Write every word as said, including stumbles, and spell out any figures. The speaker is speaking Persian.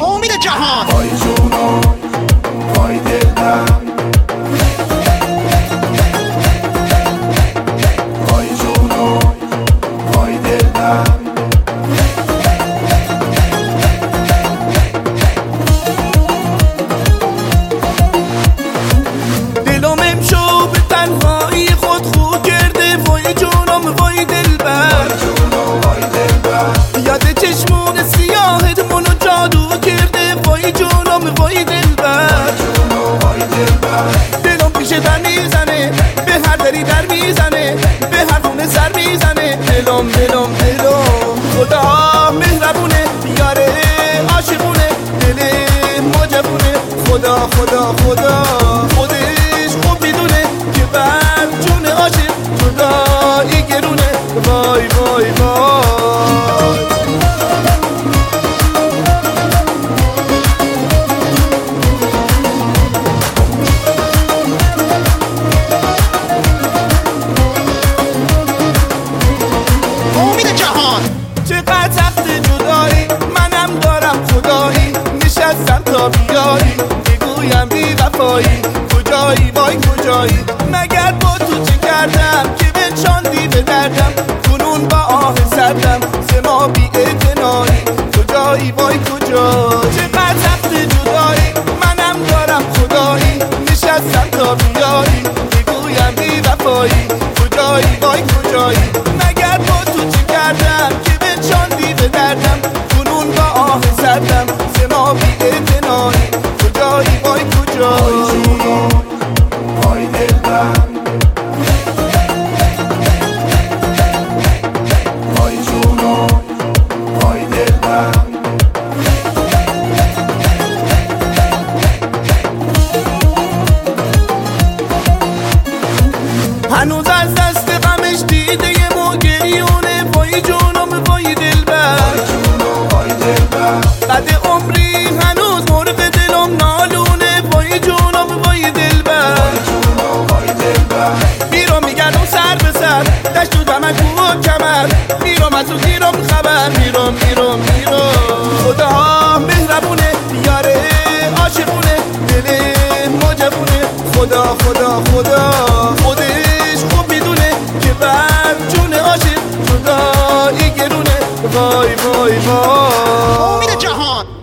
امید جهان. وای جونم وای دلم، وای جونم وای دلم، دلم امشو به تنهایی خود خو کرده. وای جونم وای دلبر، یاد چشمون سیاهت منو جادو کرده. وای جونم وای دلبر، دلم پیش در میزنه، به هر دری در میزنه، به هر خونه سر میزنه. دلم دلم دلم خدا مهربونه، یاره عاشقونه، دل ما جوونه. خدا خدا خدا خودش خوب میدونه که بر جون عاشق جدایی گرونه. وای وای وای امید جهان. چقدر سخت جدایی، منم دارم خدایی، نشستم تا بیایی بگویم بی وفایی. کجایی وای کجایی، مگر با تو چه کردم که بنشاندی به دردم. کنون با آه سردم زما بی اعتنایی. کجایی وای کجایی، چقدر سخت جدایی، منم دارم خدایی، نشستم تا بیایی بگویم بی وفایی. کجایی وای کجایی، مگر با تو چه کردم که بنشاندی به دردم. کنون با آه سردم زما بی اعتنایی. کجایی وای کجایی، وای دلم، وای جونم وای دلم، هنوز از دست غمش دیده یه موگریونه. وای جونم وای دلبر، قد عمری هنوز مرغ دلم نالونه. وای جونم وای دلبر، میرم میگردم سر به سر، دشت و دمن کو و کمر، میرم از او گیرم خبر. میرم میرم میرم خدا مهربونه، یاره عاشقونه، دل ما جوونه. خدا خدا خدا خودش خوب میدونه که بر جون عاشق جدایی گرونه. وای وای وای امید جهان.